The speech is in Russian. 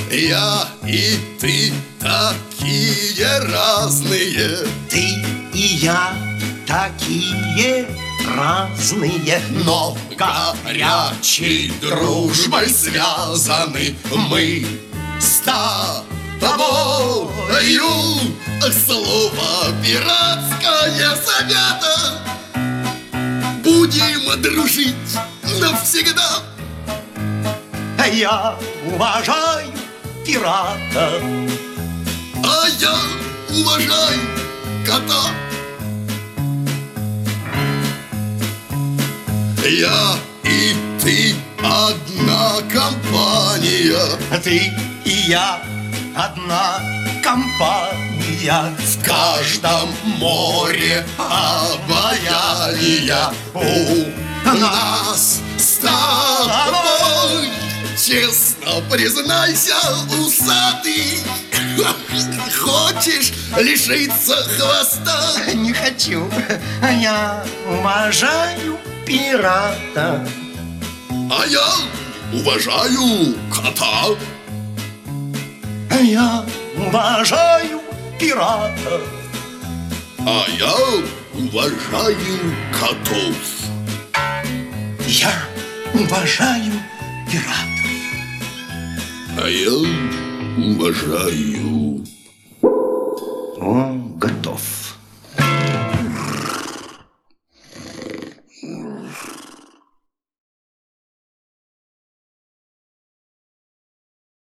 Я и ты такие разные. Ты и я такие разные, но горячей дружбой связаны мы с тобою. Слово пиратское завято. Будем дружить навсегда. Я уважаю пирата, а я уважаю кота. Я и ты одна компания. ты и я одна компания. В каждом море обаяния у нас с тобой. Честно признайся, усатый, хочешь лишиться хвоста? Не хочу, я уважаю пирата, а я уважаю кота. Я уважаю пирата, а я уважаю котов. Я уважаю пирата, а я уважаю... О,